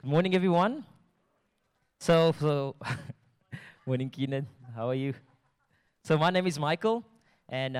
Good morning, everyone. So, morning, Keenan. How are you? So, my name is Michael, and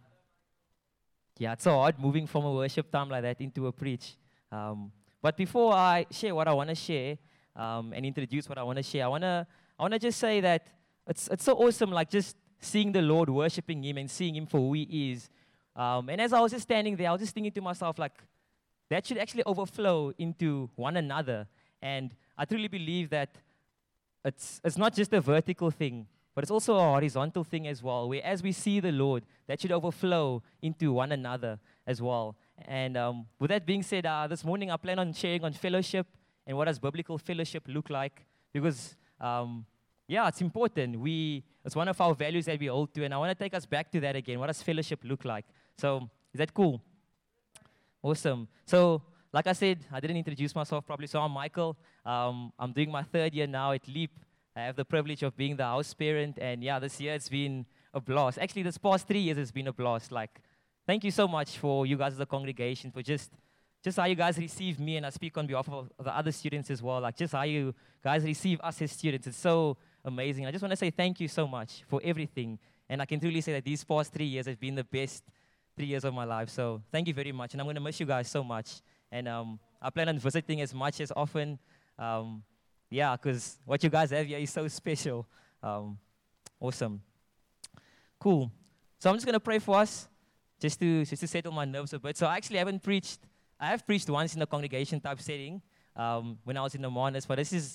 yeah, it's so hard moving from a worship time like that into a preach. But before I share what I want to share and introduce what I want to share, I wanna just say that it's so awesome, like just seeing the Lord, worshiping Him, and seeing Him for who He is. And as I was just standing there, I was just thinking to myself, like, that should actually overflow into one another. And I truly believe that it's not just a vertical thing, but it's also a horizontal thing as well, where as we see the Lord, that should overflow into one another as well. And with that being said, this morning I plan on sharing on fellowship and what does biblical fellowship look like, because yeah, it's important. It's one of our values that we hold to, and I want to take us back to that again. What does fellowship look like? So, is that cool? Awesome. So, like I said, I didn't introduce myself properly. So, I'm Michael. I'm doing my third year now at Leap. I have the privilege of being the house parent. And yeah, this year it's been a blast. Actually, this past 3 years has been a blast. Like, thank you so much for you guys as a congregation, for just how you guys receive me. And I speak on behalf of the other students as well. Like, just how you guys receive us as students. It's so amazing. I just want to say thank you so much for everything. And I can truly say that these past 3 years have been the best 3 years of my life. So thank you very much. And I'm going to miss you guys so much. And I plan on visiting as much as often. Yeah, because what you guys have here is so special. Awesome. Cool. So I'm just going to pray for us, just to settle my nerves a bit. So I actually haven't preached. I have preached once in a congregation type setting when I was in the Monas, but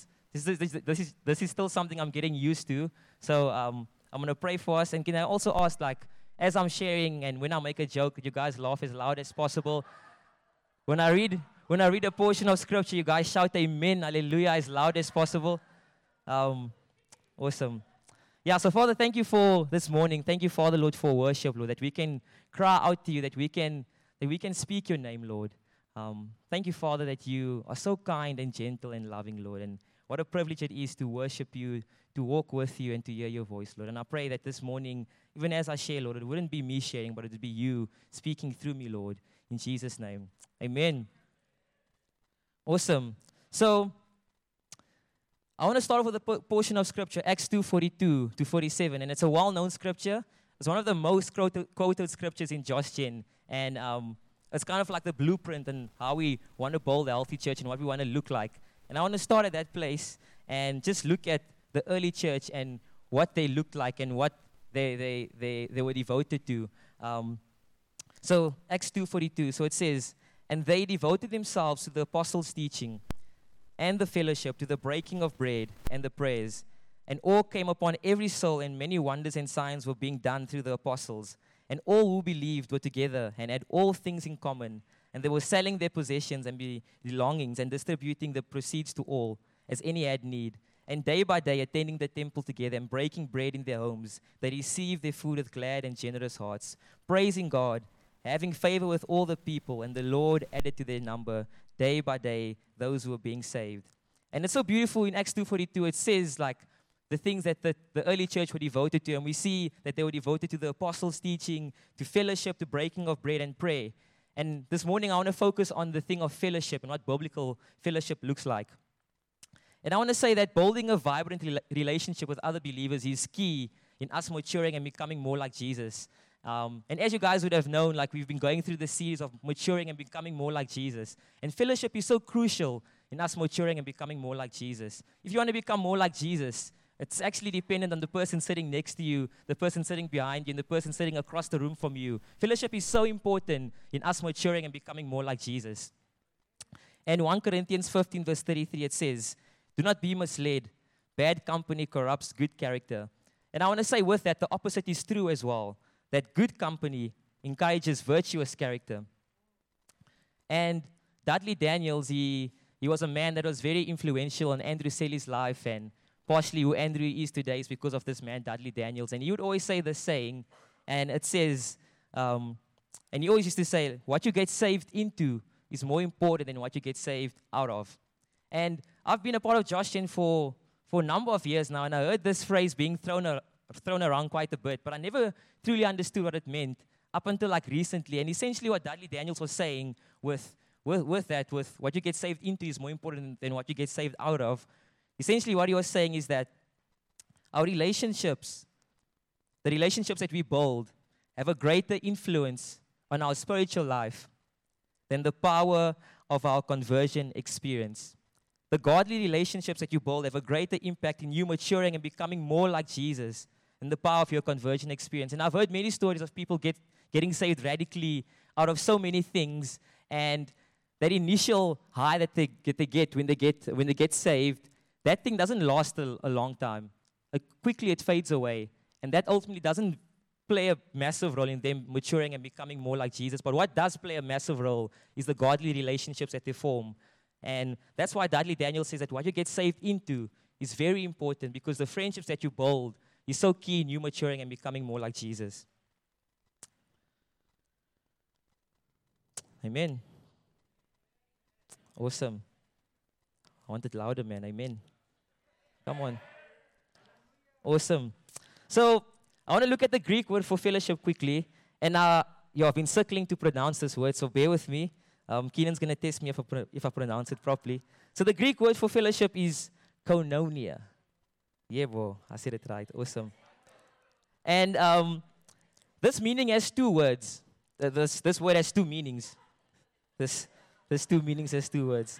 this is still something I'm getting used to. So I'm going to pray for us. And can I also ask, like, as I'm sharing and when I make a joke, you guys laugh as loud as possible. When I read a portion of scripture, you guys shout amen, hallelujah as loud as possible. Awesome. Yeah, so Father, thank you for this morning. Thank you, Father, Lord, for worship, Lord, that we can cry out to you, that we can speak your name, Lord. Thank you, Father, that you are so kind and gentle and loving, Lord. And what a privilege it is to worship you, to walk with you, and to hear your voice, Lord. And I pray that this morning, even as I share, Lord, it wouldn't be me sharing, but it would be you speaking through me, Lord. In Jesus' name, amen. Awesome. So, I want to start off with a portion of scripture, Acts 2:42 to 47, and it's a well-known scripture. It's one of the most quoted scriptures in Josh Gen, and it's kind of like the blueprint and how we want to build a healthy church and what we want to look like. And I want to start at that place and just look at the early church and what they looked like and what they were devoted to. So Acts 2:42, so it says, "And they devoted themselves to the apostles' teaching and the fellowship, to the breaking of bread and the prayers. And awe came upon every soul, and many wonders and signs were being done through the apostles. And all who believed were together and had all things in common. And they were selling their possessions and belongings and distributing the proceeds to all, as any had need. And day by day, attending the temple together and breaking bread in their homes, they received their food with glad and generous hearts, praising God, having favor with all the people. And the Lord added to their number, day by day, those who were being saved." And it's so beautiful in Acts 2:42. It says, like, the things that the early church were devoted to. And we see that they were devoted to the apostles' teaching, to fellowship, to breaking of bread and prayer. And this morning, I want to focus on the thing of fellowship and what biblical fellowship looks like. And I want to say that building a vibrant relationship with other believers is key in us maturing and becoming more like Jesus. And as you guys would have known, like, we've been going through this series of maturing and becoming more like Jesus. And fellowship is so crucial in us maturing and becoming more like Jesus. If you want to become more like Jesus, it's actually dependent on the person sitting next to you, the person sitting behind you, and the person sitting across the room from you. Fellowship is so important in us maturing and becoming more like Jesus. And 1 Corinthians 15 verse 33, it says, "Do not be misled. Bad company corrupts good character." And I want to say with that, the opposite is true as well, that good company encourages virtuous character. And Dudley Daniels, he was a man that was very influential in Andrew Selly's life, and partially who Andrew is today is because of this man, Dudley Daniels. And he would always say this saying, and it says, and he always used to say, what you get saved into is more important than what you get saved out of. And I've been a part of Josh Gen for a number of years now, and I heard this phrase being thrown around quite a bit, but I never truly understood what it meant up until like recently. And essentially what Dudley Daniels was saying with with what you get saved into is more important than what you get saved out of. Essentially, what he was saying is that our relationships, the relationships that we build, have a greater influence on our spiritual life than the power of our conversion experience. The godly relationships that you build have a greater impact in you maturing and becoming more like Jesus than the power of your conversion experience. And I've heard many stories of people getting saved radically out of so many things, and that initial high that they get when they get saved, that thing doesn't last a long time. Quickly it fades away, and that ultimately doesn't play a massive role in them maturing and becoming more like Jesus. But what does play a massive role is the godly relationships that they form. And that's why Dudley Daniel says that what you get saved into is very important, because the friendships that you build is so key in you maturing and becoming more like Jesus. Amen. Awesome. I want it louder, man. Amen. Come on. Awesome. So I want to look at the Greek word for fellowship quickly. And I've been circling to pronounce this word, so bear with me. Keenan's going to test me if I pronounce it properly. So the Greek word for fellowship is koinonia. Yeah, bro, I said it right. Awesome. And this meaning has two words. This word has two meanings. This two meanings has two words.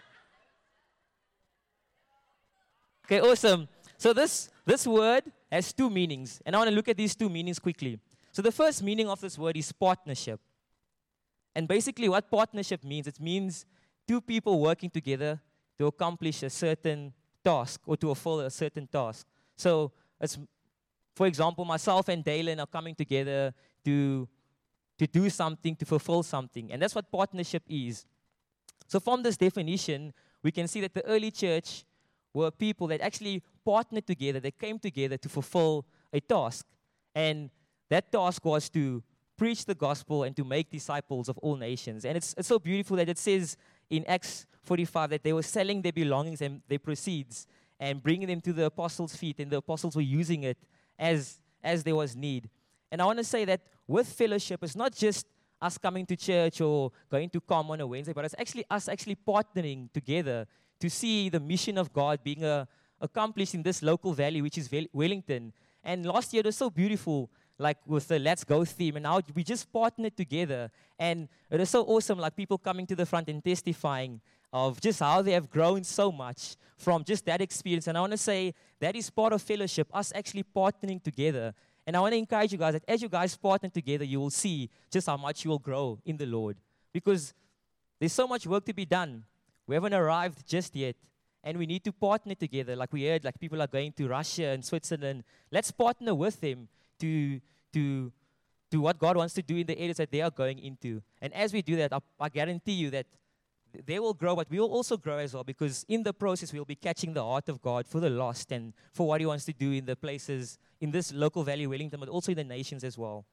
Okay, awesome. So this word has two meanings, and I want to look at these two meanings quickly. So the first meaning of this word is partnership. And basically what partnership means, it means two people working together to accomplish a certain task or to fulfill a certain task. So it's, for example, myself and Dalen are coming together to do something, to fulfill something. And that's what partnership is. So from this definition, we can see that the early church were people that actually partnered together, they came together to fulfill a task. And that task was to preach the gospel and to make disciples of all nations. And it's so beautiful that it says in Acts 45 that they were selling their belongings and their proceeds and bringing them to the apostles' feet, and the apostles were using it as there was need. And I want to say that with fellowship, it's not just us coming to church or going to come on a Wednesday, but it's actually us partnering together to see the mission of God being accomplished in this local valley, which is Wellington. And last year it was so beautiful, like with the Let's Go theme, and now we just partnered together, and it is so awesome, like people coming to the front and testifying of just how they have grown so much from just that experience. And I want to say that is part of fellowship, us actually partnering together. And I want to encourage you guys that as you guys partner together, you will see just how much you will grow in the Lord, because there's so much work to be done. We haven't arrived just yet, and we need to partner together. Like we heard, like people are going to Russia and Switzerland. Let's partner with them to what God wants to do in the areas that they are going into. And as we do that, I guarantee you that they will grow, but we will also grow as well, because in the process, we'll be catching the heart of God for the lost and for what He wants to do in the places, in this local valley, Wellington, but also in the nations as well.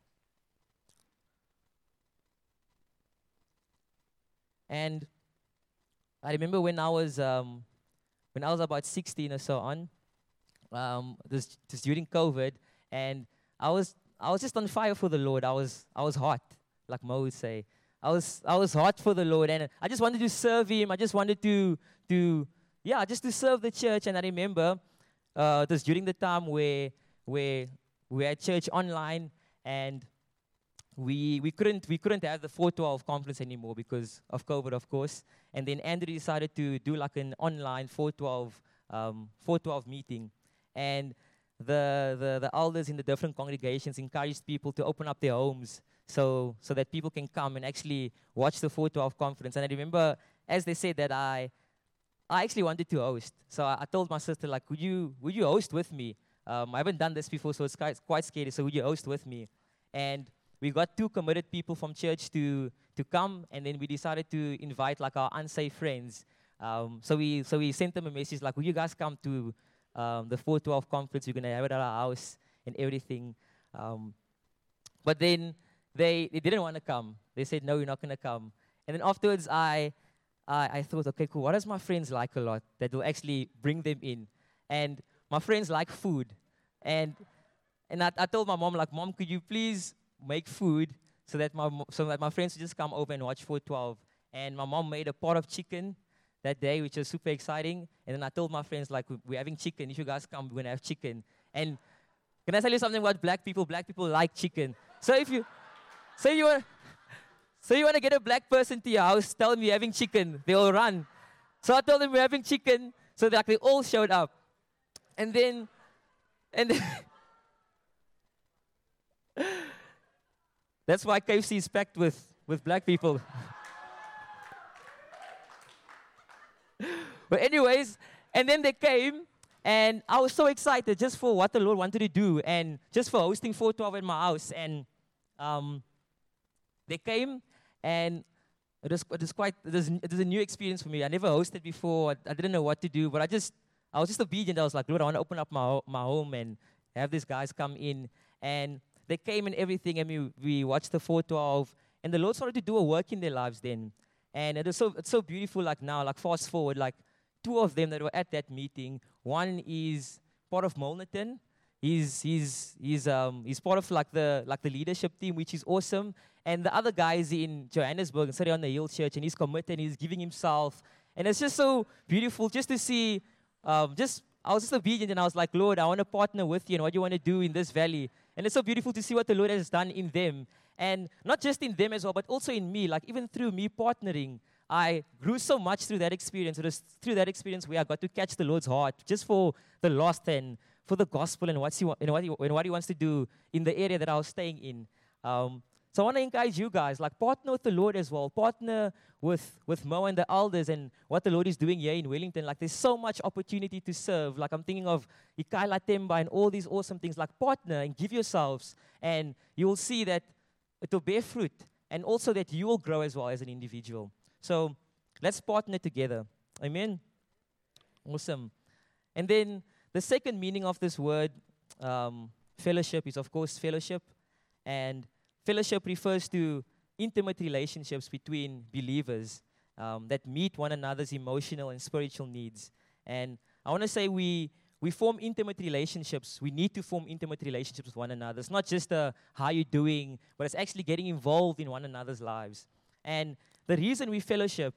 And I remember when I was about 16 or so on, this during COVID, and I was just on fire for the Lord. I was hot, like Mo would say. I was hot for the Lord, and I just wanted to serve Him. I just wanted to serve the church. And I remember it was during the time where we had church online, and we couldn't have the 412 conference anymore because of COVID, of course. And then Andrew decided to do like an online 412 meeting, and the elders in the different congregations encouraged people to open up their homes so that people can come and actually watch the 412 conference. And I remember, as they said, that I actually wanted to host. So I told my sister, like, would you host with me? I haven't done this before, so it's quite scary. So would you host with me? And we got 2 committed people from church to come, and then we decided to invite like our unsafe friends. So we sent them a message like, will you guys come to the 412 conference? We're gonna have it at our house and everything. But then they didn't want to come. They said, no, you're not gonna come. And then afterwards, I thought, okay, cool. What does my friends like a lot that will actually bring them in? And my friends like food. And I told my mom, like, Mom, could you please make food so that my friends would just come over and watch 412. and my mom made a pot of chicken that day, which was super exciting. And then I told my friends, like, we're having chicken. If you guys come, we're going to have chicken. And can I tell you something about black people? Black people like chicken. So if you, so you want to get a black person to your house, tell them you're having chicken. They will run. So I told them we're having chicken. So they all showed up. And then that's why KFC is packed with black people. But anyways, and then they came, and I was so excited just for what the Lord wanted to do, and just for hosting 412 at my house. And they came, and it was a new experience for me. I never hosted before. I didn't know what to do, but I was just obedient. I was like, Lord, I want to open up my home and have these guys come in. And they came and everything, and we watched the 412, and the Lord started to do a work in their lives then. And it's so beautiful, like now, like fast forward, like 2 of them that were at that meeting. One is part of Molnerton. He's part of like the leadership team, which is awesome. And the other guy is in Johannesburg and studying on the Hill Church, and he's committed, and he's giving himself. And it's just so beautiful just to see. I was just obedient, and I was like, Lord, I want to partner with you and what you want to do in this valley. And it's so beautiful to see what the Lord has done in them. And not just in them as well, but also in me. Like even through me partnering, I grew so much through that experience. It was through that experience where I got to catch the Lord's heart just for the lost and for the gospel and what he wants to do in the area that I was staying in. So I want to encourage you guys, like partner with the Lord as well. Partner with Mo and the elders and what the Lord is doing here in Wellington. Like there's so much opportunity to serve. Like I'm thinking of Ikaila Temba and all these awesome things. Like partner and give yourselves, and you will see that it will bear fruit, and also that you will grow as well as an individual. So let's partner together. Amen? Awesome. And then the second meaning of this word, fellowship, is of course fellowship. And fellowship refers to intimate relationships between believers that meet one another's emotional and spiritual needs. And I want to say we form intimate relationships. We need to form intimate relationships with one another. It's not just how you're doing, but it's actually getting involved in one another's lives. And the reason we fellowship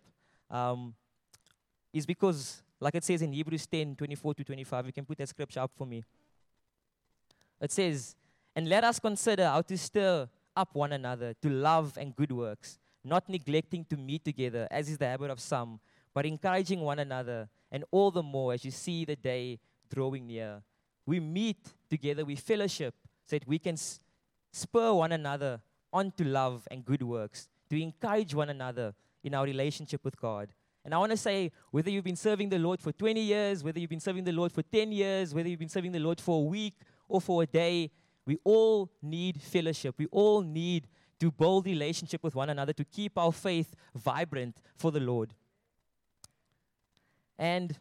is because, like it says in Hebrews 10:24-25, you can put that scripture up for me. It says, "And let us consider how to stir up one another to love and good works, not neglecting to meet together, as is the habit of some, but encouraging one another, and all the more as you see the day drawing near." We meet together, we fellowship, so that we can spur one another on to love and good works, to encourage one another in our relationship with God. And I want to say, whether you've been serving the Lord for 20 years, whether you've been serving the Lord for 10 years, whether you've been serving the Lord for a week or for a day, we all need fellowship. We all need to build relationship with one another to keep our faith vibrant for the Lord. And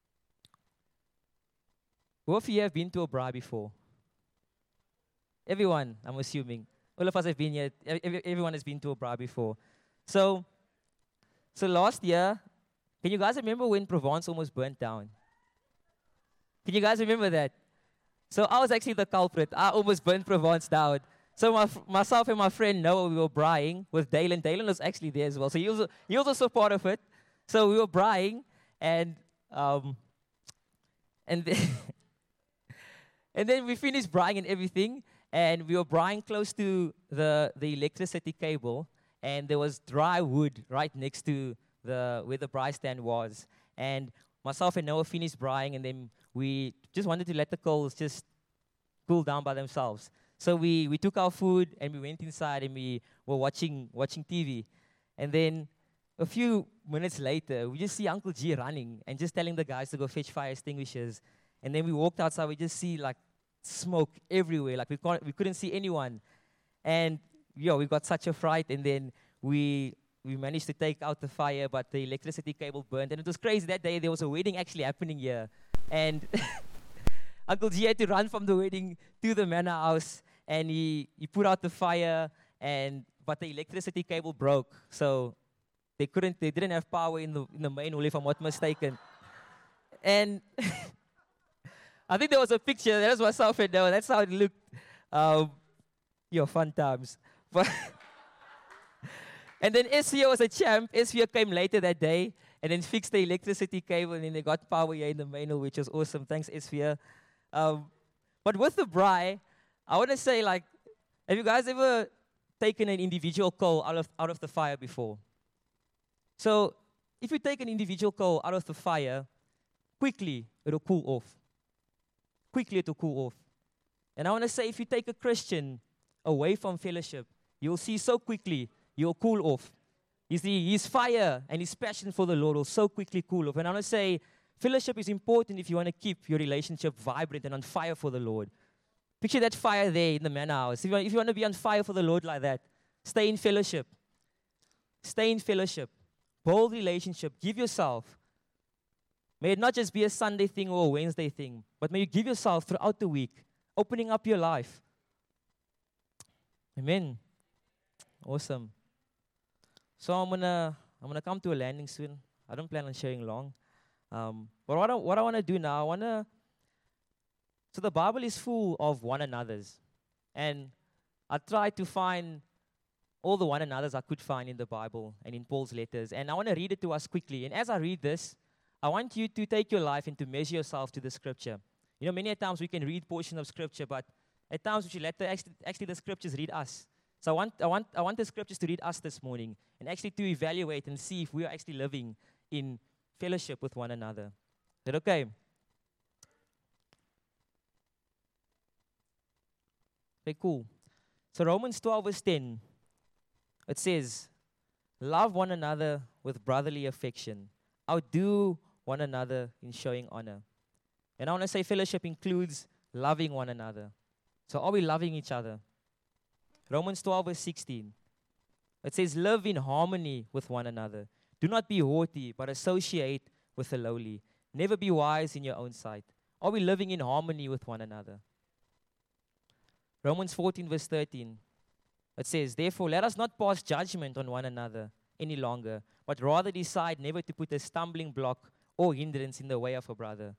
who of you have been to a braai before? Everyone, I'm assuming. All of us have been here. Everyone has been to a braai before. So last year, can you guys remember when Provence almost burnt down? Can you guys remember that? So I was actually the culprit. I almost burnt Provence down. So myself and my friend Noah, we were braaiing with Dalen. Dalen was actually there as well. So he was also part of it. So we were braaiing, and then and then we finished braaiing and everything, and we were braaiing close to the electricity cable, and there was dry wood right next to where the braai stand was. And myself and Noah finished braaiing, and then we just wanted to let the coals just cool down by themselves. So we took our food and we went inside and we were watching TV. And then a few minutes later, we just see Uncle G running and just telling the guys to go fetch fire extinguishers. And then we walked outside, we just see like smoke everywhere. Like we couldn't see anyone. And we got such a fright. And then we managed to take out the fire, but the electricity cable burned. And it was crazy. That day there was a wedding actually happening here. And Uncle G had to run from the wedding to the manor house, and he put out the fire, but the electricity cable broke, so they didn't have power in the main hall, if I'm not mistaken. And I think there was a picture. That was myself and Noah. That's how it looked. Fun times. But And then SVO was a champ. SVO came later that day and then fixed the electricity cable, and then they got power here in the main hall, which was awesome. Thanks, SVO. But with the braai, I want to say, like, have you guys ever taken an individual coal out of the fire before? So if you take an individual coal out of the fire, quickly it'll cool off. Quickly it'll cool off. And I want to say, if you take a Christian away from fellowship, you'll see so quickly you'll cool off. You see, his fire and his passion for the Lord will so quickly cool off. And I want to say, fellowship is important if you want to keep your relationship vibrant and on fire for the Lord. Picture that fire there in the manor house. If you want to be on fire for the Lord like that, stay in fellowship. Stay in fellowship. Bold relationship. Give yourself. May it not just be a Sunday thing or a Wednesday thing, but may you give yourself throughout the week, opening up your life. Amen. Awesome. So I'm gonna come to a landing soon. I don't plan on sharing long. But what I want to do now, so the Bible is full of one another's. And I tried to find all the one another's I could find in the Bible and in Paul's letters. And I want to read it to us quickly. And as I read this, I want you to take your life and to measure yourself to the scripture. You know, many times we can read portions of scripture, but at times we should let actually the scriptures read us. So I want the scriptures to read us this morning and actually to evaluate and see if we are actually living in fellowship with one another. Is that okay? Okay, cool. So Romans 12 verse 10, it says, love one another with brotherly affection. Outdo one another in showing honor. And I want to say fellowship includes loving one another. So are we loving each other? Romans 12 verse 16. It says, live in harmony with one another. Do not be haughty, but associate with the lowly. Never be wise in your own sight. Are we living in harmony with one another? Romans 14 verse 13. It says, therefore, let us not pass judgment on one another any longer, but rather decide never to put a stumbling block or hindrance in the way of a brother.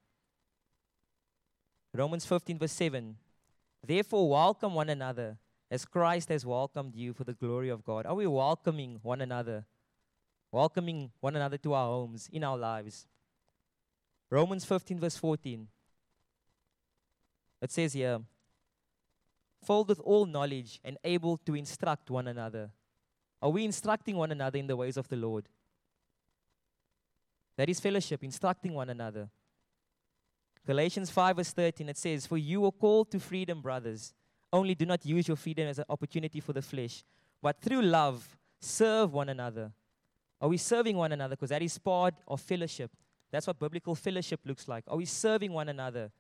Romans 15 verse 7. Therefore, welcome one another as Christ has welcomed you for the glory of God. Are we welcoming one another? Welcoming one another to our homes, in our lives. Romans 15 verse 14. It says here, filled with all knowledge and able to instruct one another. Are we instructing one another in the ways of the Lord? That is fellowship, instructing one another. Galatians 5 verse 13, it says, for you are called to freedom, brothers. Only do not use your freedom as an opportunity for the flesh, but through love, serve one another. Are we serving one another? Because that is part of fellowship. That's what biblical fellowship looks like. Are we serving one another?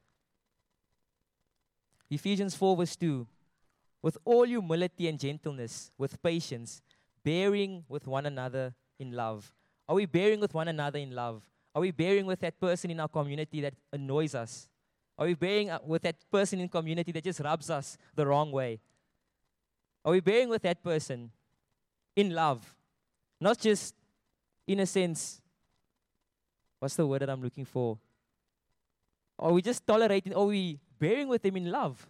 Ephesians 4 verse 2. With all humility and gentleness, with patience, bearing with one another in love. Are we bearing with one another in love? Are we bearing with that person in our community that annoys us? Are we bearing with that person in community that just rubs us the wrong way? Are we bearing with that person in love? Not just in a sense, what's the word that I'm looking for? Are we just tolerating? Are we bearing with them in love?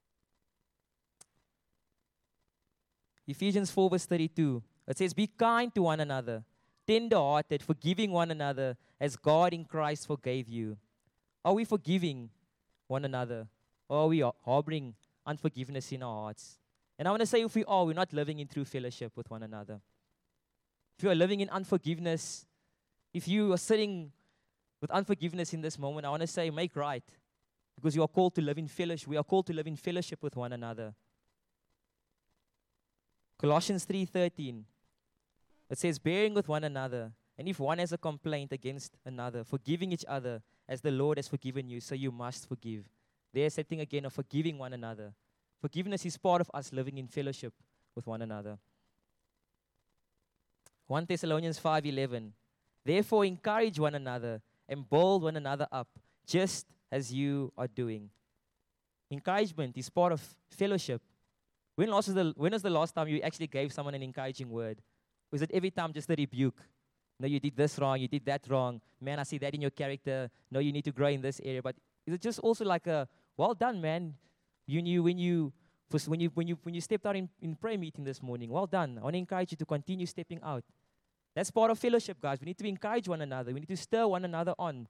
Ephesians 4 verse 32. It says, be kind to one another, tender-hearted, forgiving one another as God in Christ forgave you. Are we forgiving one another? Or are we harboring unforgiveness in our hearts? And I want to say, if we are, we're not living in true fellowship with one another. If you are living in unforgiveness, if you are sitting with unforgiveness in this moment, I want to say, make right. Because you are called to live in fellowship. We are called to live in fellowship with one another. Colossians 3:13. It says, bearing with one another, and if one has a complaint against another, forgiving each other as the Lord has forgiven you, so you must forgive. There's a thing again of forgiving one another. Forgiveness is part of us living in fellowship with one another. 1 Thessalonians 5:11. Therefore encourage one another and build one another up, just as you are doing. Encouragement is part of fellowship. When was the last time you actually gave someone an encouraging word? Was it every time just a rebuke? No, you did this wrong, you did that wrong. Man, I see that in your character. No, you need to grow in this area. But is it just also like a, well done, man. You knew when you When you stepped out in prayer meeting this morning, well done. I want to encourage you to continue stepping out. That's part of fellowship, guys. We need to encourage one another. We need to stir one another on.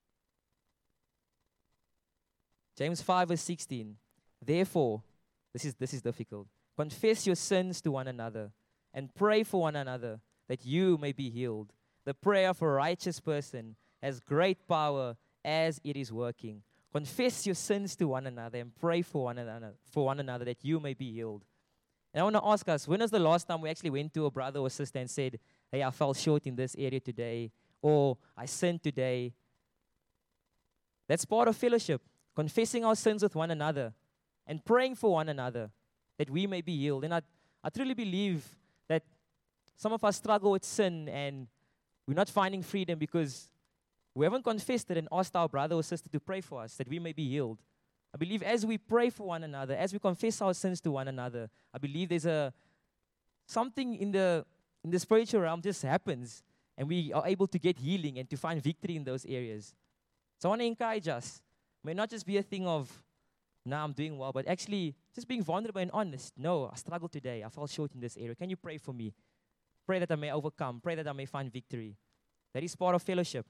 James 5 verse 16. Therefore, this is difficult. Confess your sins to one another and pray for one another that you may be healed. The prayer of a righteous person has great power as it is working. Confess your sins to one another and pray for one another that you may be healed. And I want to ask us, when was the last time we actually went to a brother or sister and said, hey, I fell short in this area today, or I sinned today? That's part of fellowship, confessing our sins with one another and praying for one another that we may be healed. And I truly believe that some of us struggle with sin and we're not finding freedom because we haven't confessed it and asked our brother or sister to pray for us that we may be healed. I believe as we pray for one another, as we confess our sins to one another, I believe there's something in the spiritual realm just happens, and we are able to get healing and to find victory in those areas. So I want to encourage us. It may not just be a thing of, nah, I'm doing well, but actually just being vulnerable and honest. No, I struggled today. I fell short in this area. Can you pray for me? Pray that I may overcome. Pray that I may find victory. That is part of fellowship.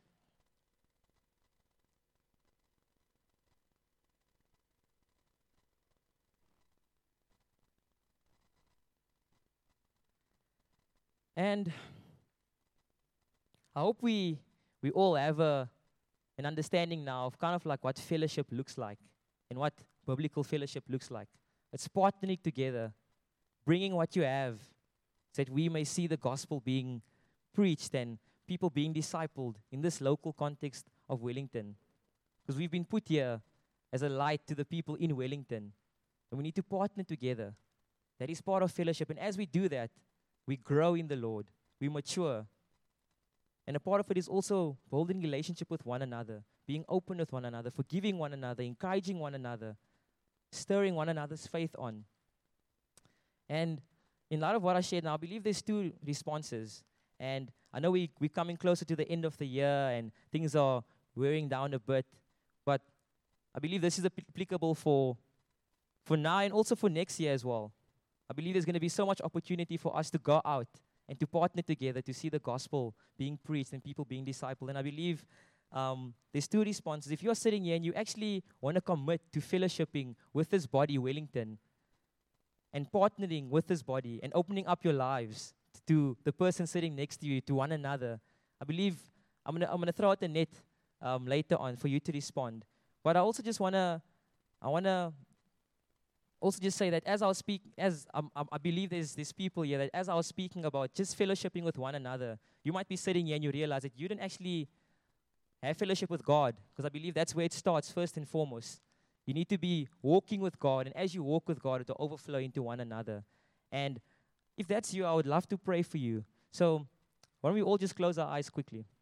And I hope we all have an understanding now of kind of like what fellowship looks like and what biblical fellowship looks like. It's partnering together, bringing what you have so that we may see the gospel being preached and people being discipled in this local context of Wellington. Because we've been put here as a light to the people in Wellington. And we need to partner together. That is part of fellowship. And as we do that, we grow in the Lord. We mature. And a part of it is also building relationship with one another, being open with one another, forgiving one another, encouraging one another, stirring one another's faith on. And in light of what I shared now, I believe there's two responses. And I know we're coming closer to the end of the year and things are wearing down a bit. But I believe this is applicable for now and also for next year as well. I believe there's going to be so much opportunity for us to go out and to partner together to see the gospel being preached and people being discipled. And I believe there's two responses. If you're sitting here and you actually want to commit to fellowshipping with this body, Wellington, and partnering with this body and opening up your lives to the person sitting next to you, to one another, I believe I'm gonna throw out the net later on for you to respond. But I also just wanna also just say that as I believe there's people here that as I was speaking about just fellowshipping with one another, you might be sitting here and you realize that you didn't actually have fellowship with God, because I believe that's where it starts first and foremost. You need to be walking with God, and as you walk with God, it'll overflow into one another. And if that's you, I would love to pray for you. So why don't we all just close our eyes quickly?